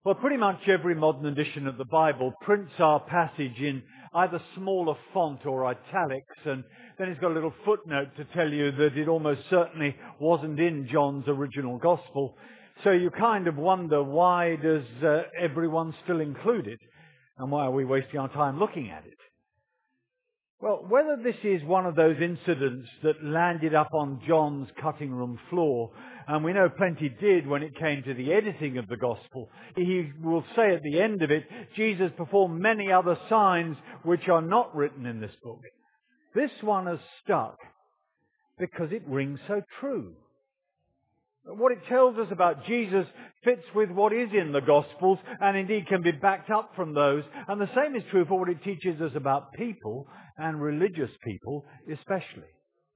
Well, pretty much every modern edition of the Bible prints our passage in either smaller font or italics, and then it's got a little footnote to tell you that it almost certainly wasn't in John's original gospel. So you kind of wonder, why does everyone still include it? And why are we wasting our time looking at it? Well, whether this is one of those incidents that landed up on John's cutting room floor, and we know plenty did when it came to the editing of the gospel, he will say at the end of it, Jesus performed many other signs which are not written in this book. This one has stuck because it rings so true. What it tells us about Jesus fits with what is in the Gospels and indeed can be backed up from those. And the same is true for what it teaches us about people and religious people especially.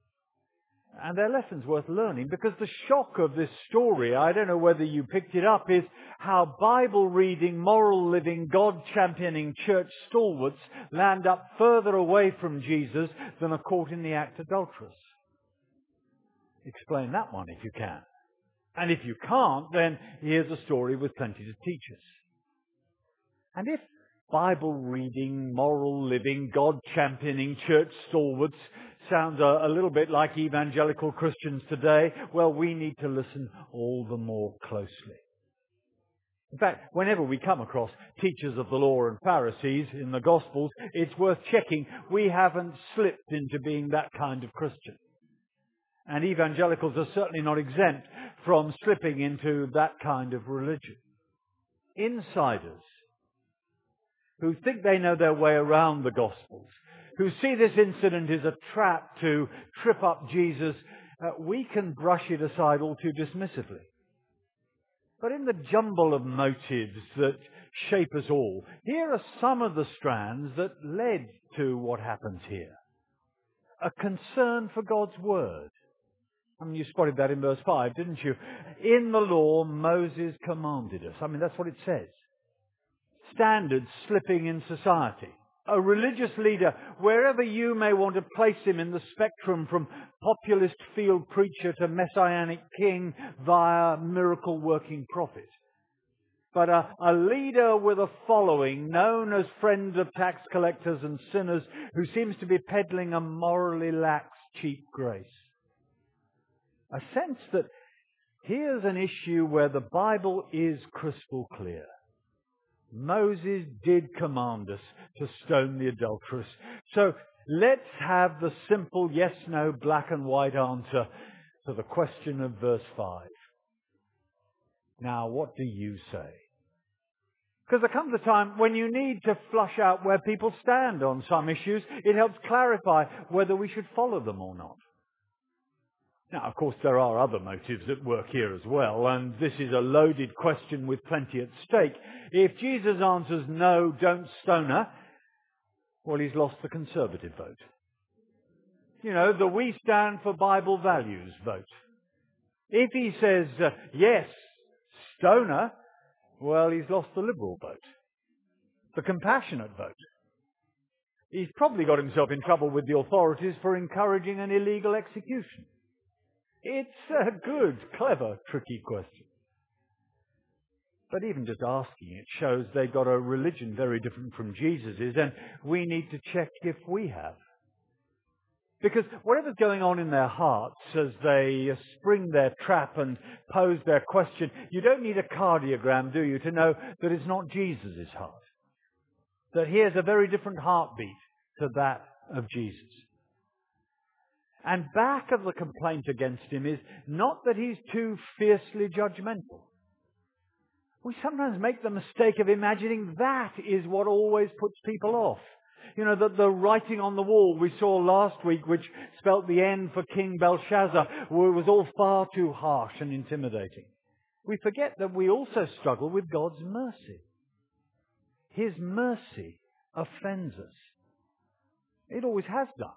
And they're lessons worth learning, because the shock of this story, I don't know whether you picked it up, is how Bible reading, moral living, God championing church stalwarts land up further away from Jesus than are caught in the act adulterous. Explain that one if you can. And if you can't, then here's a story with plenty to teach us. And if Bible reading, moral living, God championing church stalwarts sounds a little bit like evangelical Christians today, well, we need to listen all the more closely. In fact, whenever we come across teachers of the law and Pharisees in the Gospels, it's worth checking we haven't slipped into being that kind of Christian. And evangelicals are certainly not exempt from slipping into that kind of religion. Insiders who think they know their way around the Gospels, who see this incident as a trap to trip up Jesus, we can brush it aside all too dismissively. But in the jumble of motives that shape us all, here are some of the strands that led to what happens here. A concern for God's Word. I mean, you spotted that in verse 5, didn't you? In the law, Moses commanded us. I mean, that's what it says. Standards slipping in society. A religious leader, wherever you may want to place him in the spectrum, from populist field preacher to messianic king via miracle-working prophet. But a leader with a following known as friend of tax collectors and sinners, who seems to be peddling a morally lax, cheap grace. A sense that here's an issue where the Bible is crystal clear. Moses did command us to stone the adulteress. So let's have the simple yes-no, black and white answer to the question of verse 5. Now, what do you say? Because there comes a time when you need to flush out where people stand on some issues. It helps clarify whether we should follow them or not. Now, of course, there are other motives at work here as well, and this is a loaded question with plenty at stake. If Jesus answers no, don't stone her, well, he's lost the Conservative vote. You know, the we stand for Bible values vote. If he says yes, stone her, well, he's lost the Liberal vote. The compassionate vote. He's probably got himself in trouble with the authorities for encouraging an illegal execution. It's a good, clever, tricky question. But even just asking it shows they've got a religion very different from Jesus's, and we need to check if we have. Because whatever's going on in their hearts as they spring their trap and pose their question, you don't need a cardiogram, do you, to know that it's not Jesus' heart. That here's a very different heartbeat to that of Jesus. And back of the complaint against him is not that he's too fiercely judgmental. We sometimes make the mistake of imagining that is what always puts people off. You know, the writing on the wall we saw last week, which spelt the end for King Belshazzar, was all far too harsh and intimidating. We forget that we also struggle with God's mercy. His mercy offends us. It always has done.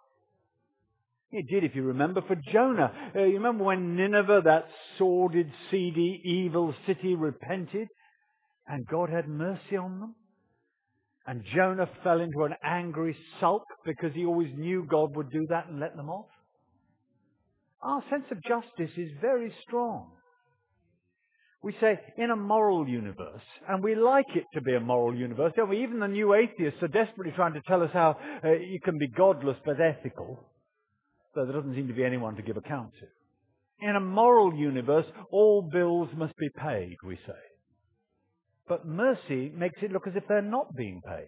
It did, if you remember, for Jonah. You remember when Nineveh, that sordid, seedy, evil city, repented? And God had mercy on them? And Jonah fell into an angry sulk because he always knew God would do that and let them off? Our sense of justice is very strong. We say, in a moral universe, and we like it to be a moral universe, don't we? Even the new atheists are desperately trying to tell us how you can be godless but ethical, though there doesn't seem to be anyone to give account to. In a moral universe, all bills must be paid, we say. But mercy makes it look as if they're not being paid.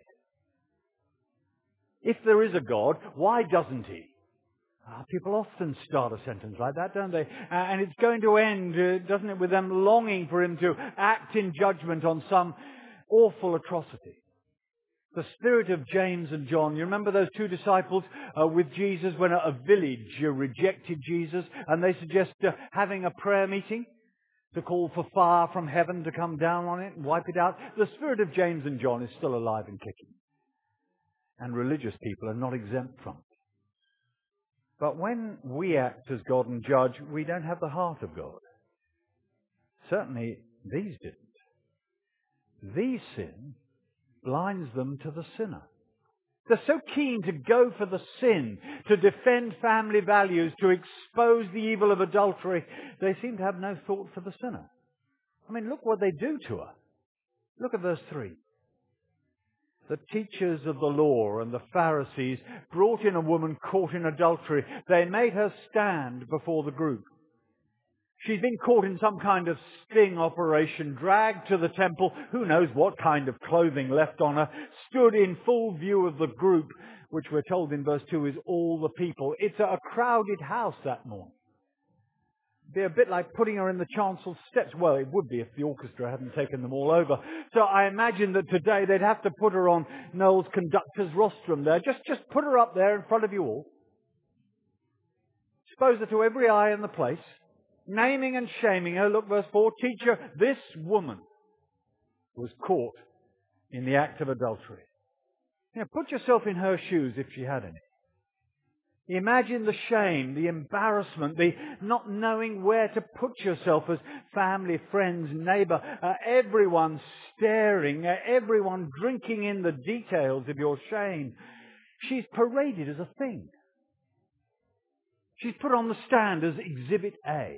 If there is a God, why doesn't he? People often start a sentence like that, don't they? And it's going to end, doesn't it, with them longing for him to act in judgment on some awful atrocity. The spirit of James and John, you remember those two disciples with Jesus when a village rejected Jesus, and they suggest having a prayer meeting to call for fire from heaven to come down on it and wipe it out. The spirit of James and John is still alive and kicking. And religious people are not exempt from it. But when we act as God and judge, we don't have the heart of God. Certainly these didn't. These sin blinds them to the sinner. They're so keen to go for the sin, to defend family values, to expose the evil of adultery, they seem to have no thought for the sinner. I mean, look what they do to her. Look at verse 3. The teachers of the law and the Pharisees brought in a woman caught in adultery. They made her stand before the group. She's been caught in some kind of sting operation, dragged to the temple, who knows what kind of clothing left on her, stood in full view of the group, which we're told in verse 2 is all the people. It's a crowded house that morning. It'd be a bit like putting her in the chancel steps. Well, it would be if the orchestra hadn't taken them all over. So I imagine that today they'd have to put her on Noel's conductor's rostrum there. Just put her up there in front of you all. Expose her to every eye in the place. Naming and shaming her. Look, verse 4. Teacher, this woman was caught in the act of adultery. Now, put yourself in her shoes if she had any. Imagine the shame, the embarrassment, the not knowing where to put yourself as family, friends, neighbour, everyone staring, everyone drinking in the details of your shame. She's paraded as a thing. She's put on the stand as Exhibit A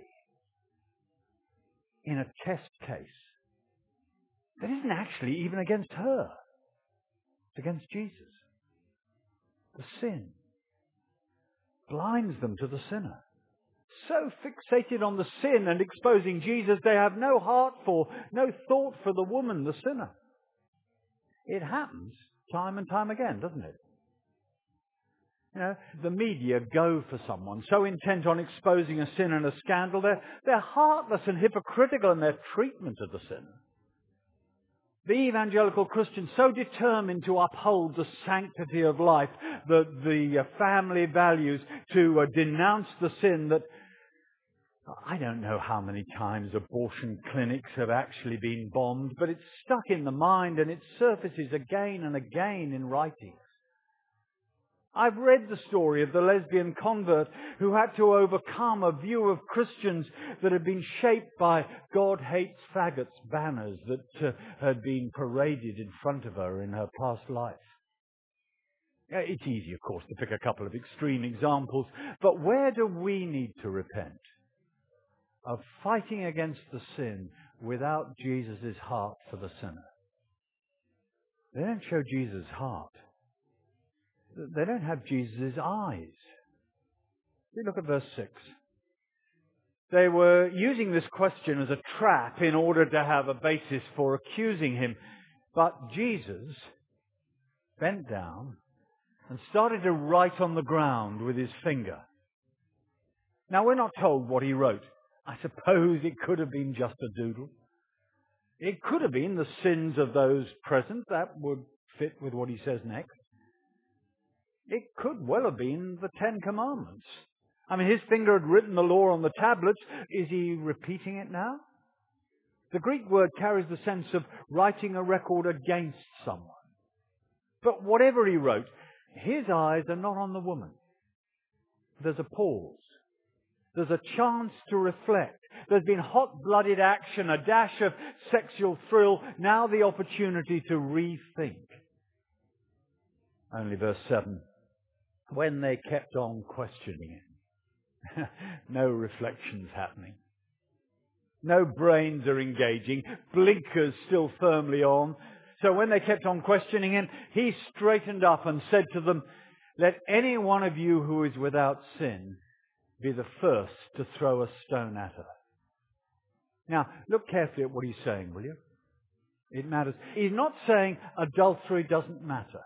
in a test case that isn't actually even against her. It's against Jesus. The sin blinds them to the sinner. So fixated on the sin and exposing Jesus, they have no heart for, no thought for the woman, the sinner. It happens time and time again, doesn't it? You know, the media go for someone so intent on exposing a sin and a scandal, they're heartless and hypocritical in their treatment of the sinner. The evangelical Christian so determined to uphold the sanctity of life, the family values, to denounce the sin that I don't know how many times abortion clinics have actually been bombed, but it's stuck in the mind and it surfaces again and again in writings. I've read the story of the lesbian convert who had to overcome a view of Christians that had been shaped by God hates faggots banners that had been paraded in front of her in her past life. It's easy, of course, to pick a couple of extreme examples, but where do we need to repent? Of fighting against the sin without Jesus' heart for the sinner. They don't show Jesus' heart. They don't have Jesus' eyes. Look at verse 6. They were using this question as a trap in order to have a basis for accusing him. But Jesus bent down and started to write on the ground with his finger. Now, we're not told what he wrote. I suppose it could have been just a doodle. It could have been the sins of those present. That would fit with what he says next. It could well have been the Ten Commandments. I mean, his finger had written the law on the tablets. Is he repeating it now? The Greek word carries the sense of writing a record against someone. But whatever he wrote, his eyes are not on the woman. There's a pause. There's a chance to reflect. There's been hot-blooded action, a dash of sexual thrill, now the opportunity to rethink. Only verse 7. When they kept on questioning him, no reflections happening. No brains are engaging. Blinkers still firmly on. So when they kept on questioning him, he straightened up and said to them, "Let any one of you who is without sin be the first to throw a stone at her." Now, look carefully at what he's saying, will you? It matters. He's not saying adultery doesn't matter.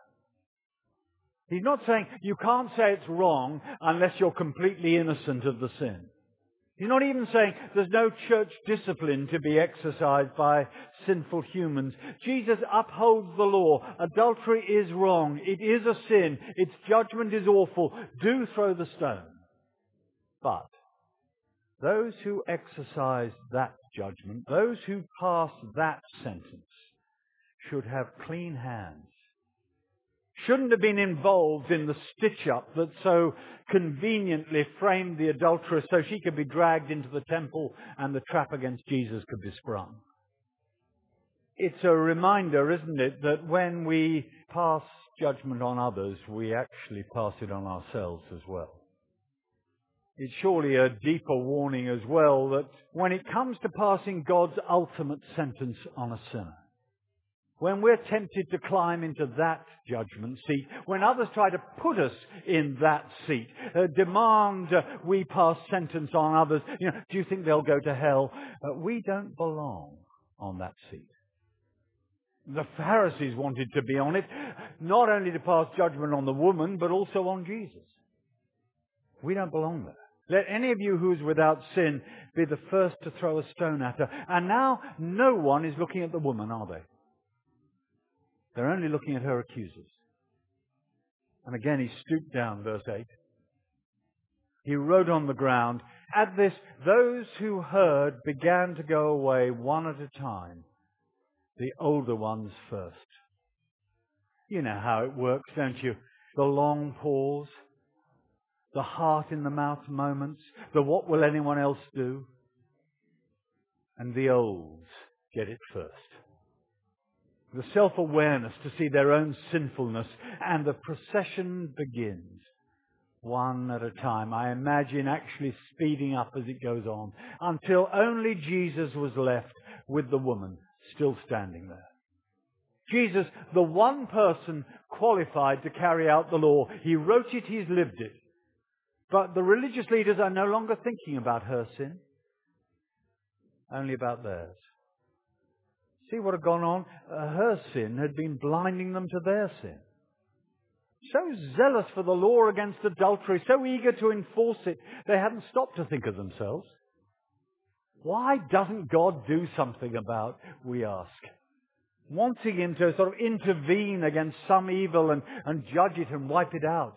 He's not saying you can't say it's wrong unless you're completely innocent of the sin. He's not even saying there's no church discipline to be exercised by sinful humans. Jesus upholds the law. Adultery is wrong. It is a sin. Its judgment is awful. Do throw the stone. But those who exercise that judgment, those who pass that sentence, should have clean hands. Shouldn't have been involved in the stitch-up that so conveniently framed the adulteress so she could be dragged into the temple and the trap against Jesus could be sprung. It's a reminder, isn't it, that when we pass judgment on others, we actually pass it on ourselves as well. It's surely a deeper warning as well that when it comes to passing God's ultimate sentence on a sinner, when we're tempted to climb into that judgment seat, when others try to put us in that seat, demand we pass sentence on others, do you think they'll go to hell? We don't belong on that seat. The Pharisees wanted to be on it, not only to pass judgment on the woman, but also on Jesus. We don't belong there. Let any of you who is without sin be the first to throw a stone at her. And now no one is looking at the woman, are they? They're only looking at her accusers. And again he stooped down, verse 8. He wrote on the ground. At this, those who heard began to go away one at a time, the older ones first. You know how it works, don't you? The long pause, the heart in the mouth moments, the what will anyone else do? And the olds get it first. The self-awareness to see their own sinfulness, and the procession begins one at a time. I imagine actually speeding up as it goes on until only Jesus was left with the woman still standing there. Jesus, the one person qualified to carry out the law. He wrote it, he's lived it. But the religious leaders are no longer thinking about her sin, only about theirs. See what had gone on? Her sin had been blinding them to their sin. So zealous for the law against adultery, so eager to enforce it, they hadn't stopped to think of themselves. Why doesn't God do something about, we ask? Wanting him to sort of intervene against some evil and judge it and wipe it out.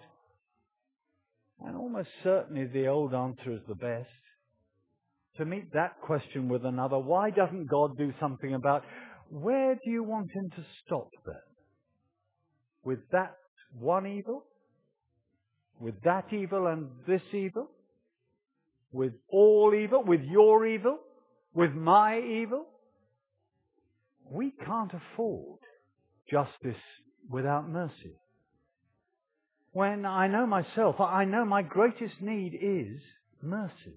And almost certainly the old answer is the best. To meet that question with another, why doesn't God do something about, where do you want him to stop then? With that one evil? With that evil and this evil? With all evil? With your evil? With my evil? We can't afford justice without mercy. When I know myself, I know my greatest need is mercy.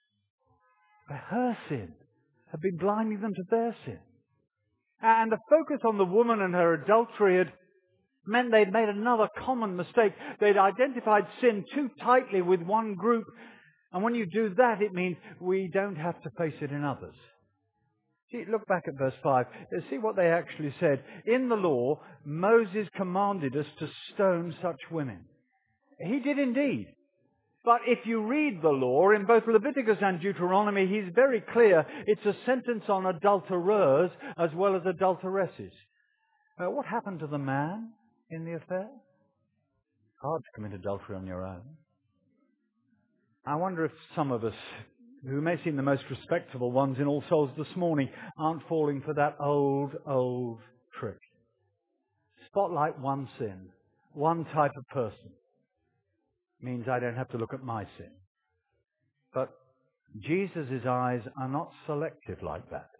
But her sin had been blinding them to their sin. And the focus on the woman and her adultery had meant they'd made another common mistake. They'd identified sin too tightly with one group. And when you do that, it means we don't have to face it in others. See, look back at verse 5. See what they actually said. In the law, Moses commanded us to stone such women. He did indeed. But if you read the law, in both Leviticus and Deuteronomy, he's very clear. It's a sentence on adulterers as well as adulteresses. What happened to the man in the affair? Hard to commit adultery on your own. I wonder if some of us, who may seem the most respectable ones in All Souls this morning, aren't falling for that old trick. Spotlight one sin, one type of person. Means I don't have to look at my sin. But Jesus' eyes are not selective like that.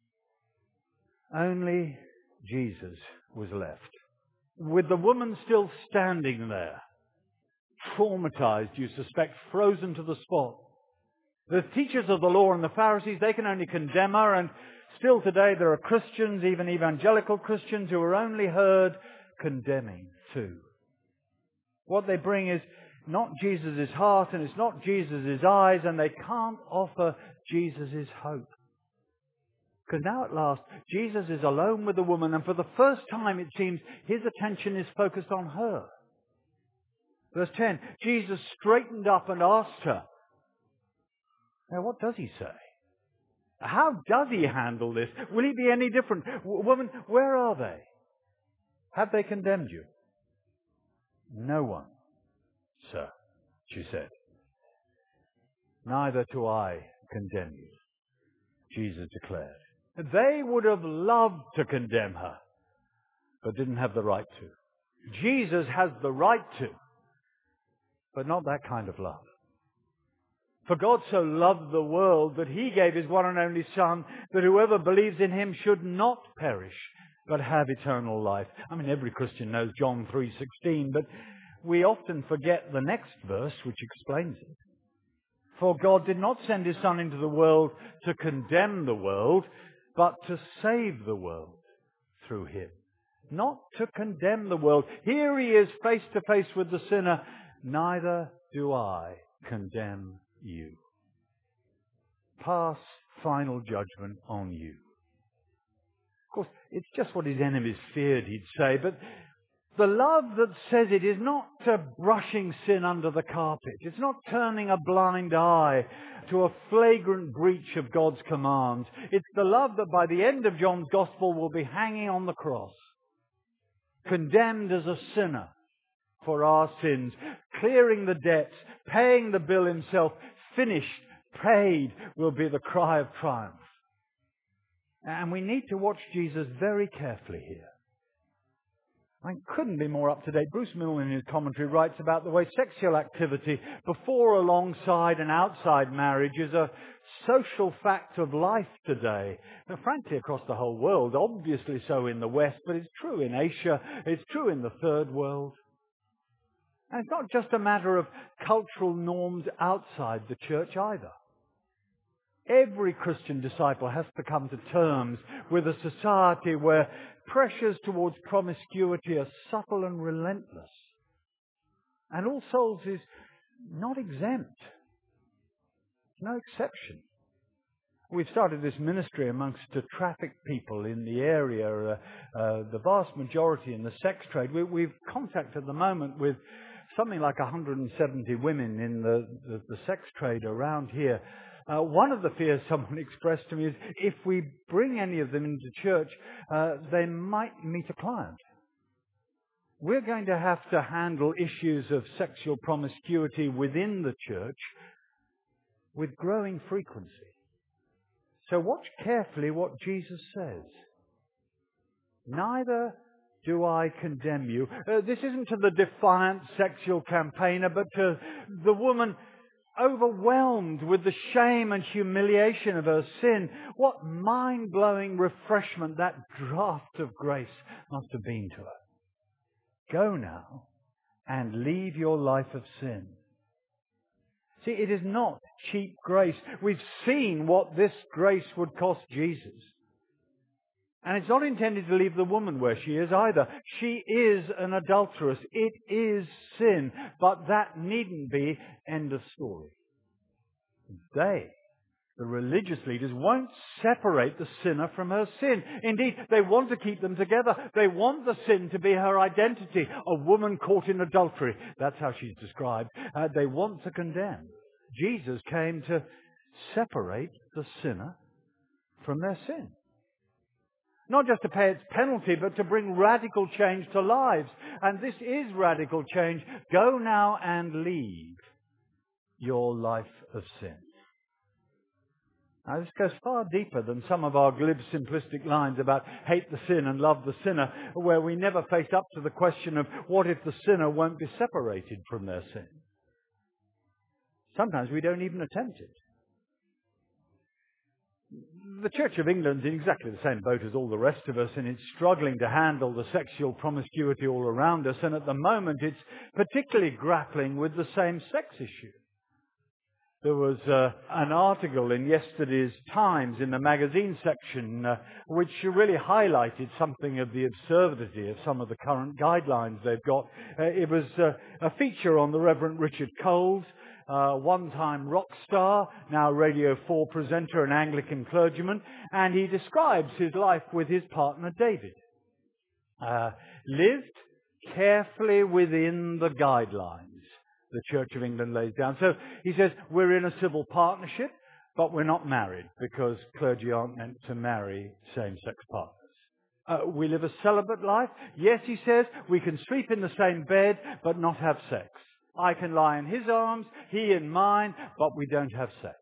Only Jesus was left. With the woman still standing there, traumatized, you suspect, frozen to the spot. The teachers of the law and the Pharisees, they can only condemn her, and still today there are Christians, even evangelical Christians, who are only heard condemning too. What they bring is not Jesus' heart, and it's not Jesus' eyes, and they can't offer Jesus' hope. Because now at last, Jesus is alone with the woman, and for the first time it seems his attention is focused on her. Verse 10, Jesus straightened up and asked her. Now what does he say? How does he handle this? Will he be any different? Woman, where are they? Have they condemned you? No one, sir, she said. Neither do I condemn you, Jesus declared. They would have loved to condemn her, but didn't have the right to. Jesus has the right to, but not that kind of love. For God so loved the world that he gave his one and only Son, that whoever believes in him should not perish, but have eternal life. I mean, every Christian knows John 3:16, but we often forget the next verse, which explains it. For God did not send his Son into the world to condemn the world, but to save the world through him. Not to condemn the world. Here he is face to face with the sinner. Neither do I condemn you. Pass final judgment on you. Of course, it's just what his enemies feared he'd say, but the love that says it is not brushing sin under the carpet. It's not turning a blind eye to a flagrant breach of God's commands. It's the love that by the end of John's Gospel will be hanging on the cross, condemned as a sinner for our sins, clearing the debts, paying the bill himself, finished, paid, will be the cry of triumph. And we need to watch Jesus very carefully here. I couldn't be more up to date. Bruce Milne in his commentary writes about the way sexual activity before, alongside and outside marriage is a social fact of life today. Now, frankly, across the whole world, obviously so in the West, but it's true in Asia, it's true in the Third World. And it's not just a matter of cultural norms outside the church either. Every Christian disciple has to come to terms with a society where pressures towards promiscuity are subtle and relentless. And All Souls is not exempt. No exception. We've started this ministry amongst the trafficked people in the area, the vast majority in the sex trade. We've contact at the moment with something like 170 women in the sex trade around here. One of the fears someone expressed to me is if we bring any of them into church, they might meet a client. We're going to have to handle issues of sexual promiscuity within the church with growing frequency. So watch carefully what Jesus says. Neither do I condemn you. This isn't to the defiant sexual campaigner, but to the woman overwhelmed with the shame and humiliation of her sin. What mind-blowing refreshment that draught of grace must have been to her. Go now and leave your life of sin. See, it is not cheap grace. We've seen what this grace would cost Jesus. And it's not intended to leave the woman where she is either. She is an adulteress. It is sin. But that needn't be end of story. They, the religious leaders, won't separate the sinner from her sin. Indeed, they want to keep them together. They want the sin to be her identity. A woman caught in adultery. That's how she's described. They want to condemn. Jesus came to separate the sinner from their sin. Not just to pay its penalty, but to bring radical change to lives. And this is radical change. Go now and leave your life of sin. Now, this goes far deeper than some of our glib, simplistic lines about hate the sin and love the sinner, where we never face up to the question of what if the sinner won't be separated from their sin. Sometimes we don't even attempt it. The Church of England's in exactly the same boat as all the rest of us, and it's struggling to handle the sexual promiscuity all around us, and at the moment it's particularly grappling with the same-sex issue. There was an article in yesterday's Times in the magazine section which really highlighted something of the absurdity of some of the current guidelines they've got. It was a feature on the Reverend Richard Coles, one-time rock star, now Radio 4 presenter and Anglican clergyman, and he describes his life with his partner David. Lived carefully within the guidelines the Church of England lays down. So he says, we're in a civil partnership, but we're not married because clergy aren't meant to marry same-sex partners. We live a celibate life. Yes, he says, we can sleep in the same bed, but not have sex. I can lie in his arms, he in mine, but we don't have sex.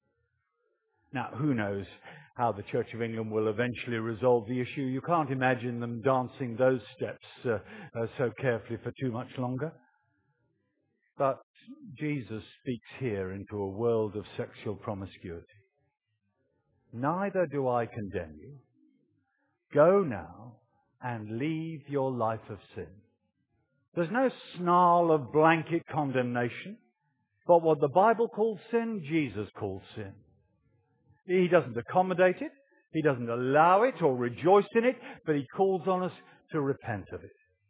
Now, who knows how the Church of England will eventually resolve the issue. You can't imagine them dancing those steps so carefully for too much longer. But Jesus speaks here into a world of sexual promiscuity. Neither do I condemn you. Go now and leave your life of sin. There's no snarl of blanket condemnation, but what the Bible calls sin, Jesus calls sin. He doesn't accommodate it, he doesn't allow it or rejoice in it, but he calls on us to repent of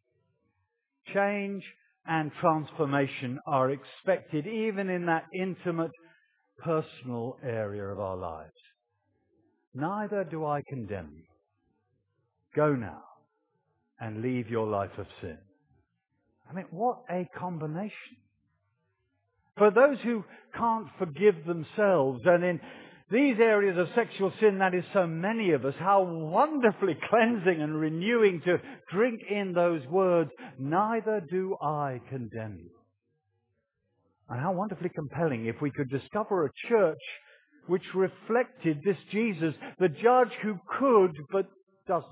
it. Change and transformation are expected even in that intimate, personal area of our lives. Neither do I condemn you. Go now and leave your life of sin. I mean, what a combination. For those who can't forgive themselves, and in these areas of sexual sin, that is so many of us, how wonderfully cleansing and renewing to drink in those words, neither do I condemn you. And how wonderfully compelling if we could discover a church which reflected this Jesus, the judge who could but doesn't,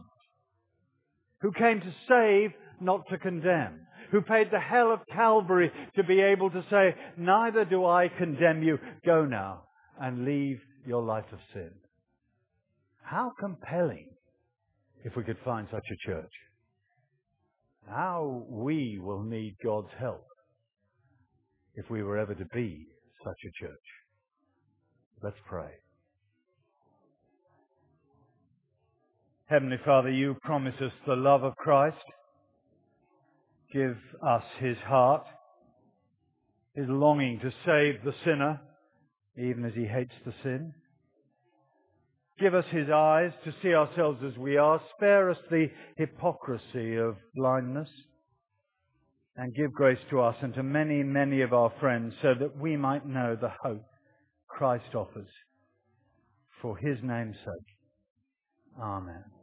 who came to save, not to condemn, who paid the hell of Calvary to be able to say, neither do I condemn you, go now and leave your life of sin. How compelling if we could find such a church. How we will need God's help if we were ever to be such a church. Let's pray. Heavenly Father, you promise us the love of Christ. Give us his heart, his longing to save the sinner, even as he hates the sin. Give us his eyes to see ourselves as we are. Spare us the hypocrisy of blindness. And give grace to us and to many, many of our friends so that we might know the hope Christ offers. For his name's sake. Amen.